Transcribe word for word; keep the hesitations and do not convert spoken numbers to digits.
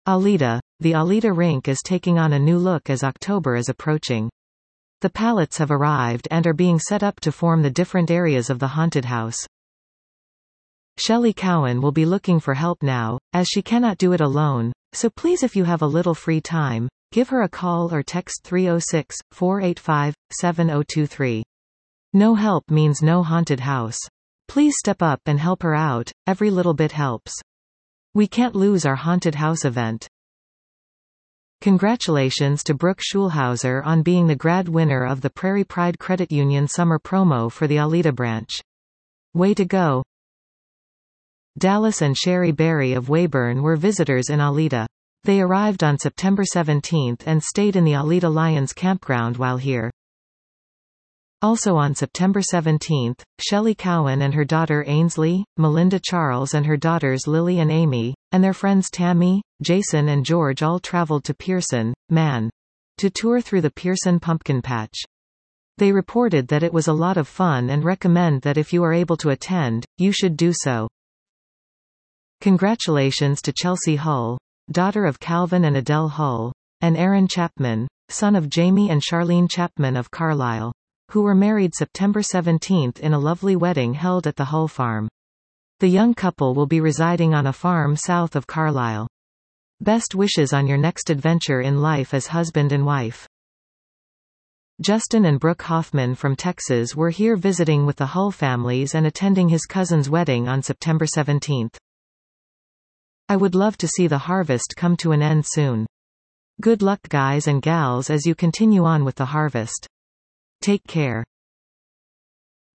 Alita. The Alita rink is taking on a new look as October is approaching. The pallets have arrived and are being set up to form the different areas of the haunted house. Shelley Cowan will be looking for help now, as she cannot do it alone, so please, if you have a little free time, give her a call or text three oh six, four eight five, seven oh two three. No help means no haunted house. Please step up and help her out, every little bit helps. We can't lose our haunted house event. Congratulations to Brooke Schulhauser on being the grad winner of the Prairie Pride Credit Union summer promo for the Alita branch. Way to go! Dallas and Sherry Berry of Weyburn were visitors in Alita. They arrived on September seventeenth and stayed in the Alita Lions campground while here. Also on September seventeenth, Shelley Cowan and her daughter Ainsley, Melinda Charles and her daughters Lily and Amy, and their friends Tammy, Jason and George all traveled to Pearson, Maine, to tour through the Pearson Pumpkin Patch. They reported that it was a lot of fun and recommend that if you are able to attend, you should do so. Congratulations to Chelsea Hull, daughter of Calvin and Adele Hull, and Aaron Chapman, son of Jamie and Charlene Chapman of Carlisle, who were married September seventeenth in a lovely wedding held at the Hull farm. The young couple will be residing on a farm south of Carlisle. Best wishes on your next adventure in life as husband and wife. Justin and Brooke Hoffman from Texas were here visiting with the Hull families and attending his cousin's wedding on September seventeenth. I would love to see the harvest come to an end soon. Good luck guys and gals as you continue on with the harvest. Take care.